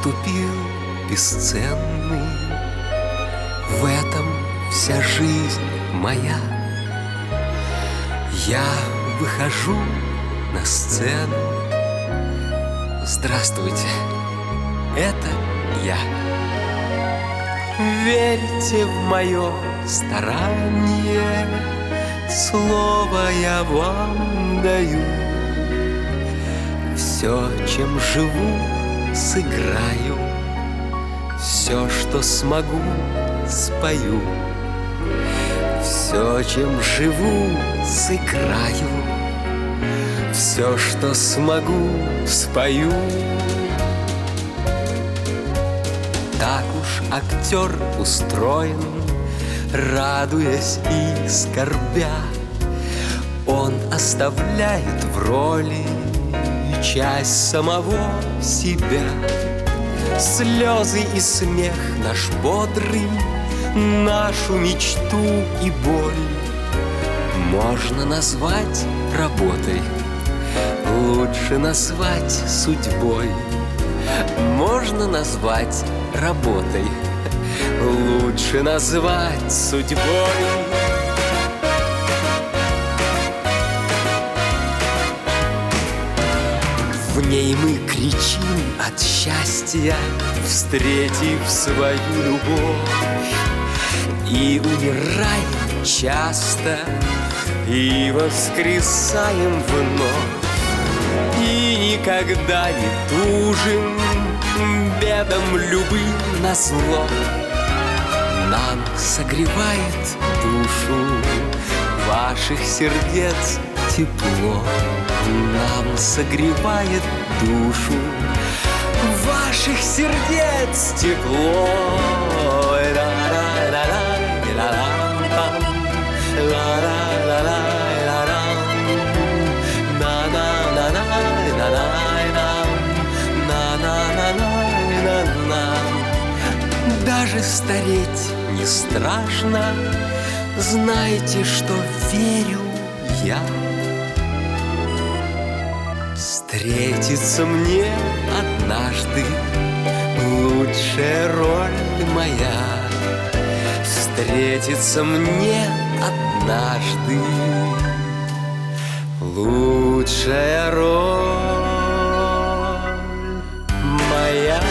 наступил бесценный. В этом вся жизнь моя. Я выхожу на сцену. Здравствуйте, это я. Верьте в мое старание, слово я вам даю. Все, чем живу, сыграю, все, что смогу, спою. Все, чем живу, сыграю, все, что смогу, спою. Так уж актер устроен, радуясь и скорбя, он оставляет в роли часть самого себя. Слезы и смех наш бодрый, нашу мечту и боль можно назвать работой, лучше назвать судьбой. Можно назвать работой, лучше назвать судьбой. В ней мы кричим от счастья, встретив свою любовь, и умираем часто, и воскресаем вновь. И никогда не тужим бедам любым назло. Нам согревает душу ваших сердец тепло. Нам согревает душу ваших сердец тепло. Даже стареть не страшно, знайте, что верю я. Встретится мне однажды лучшая роль моя. Встретится мне однажды лучшая роль моя.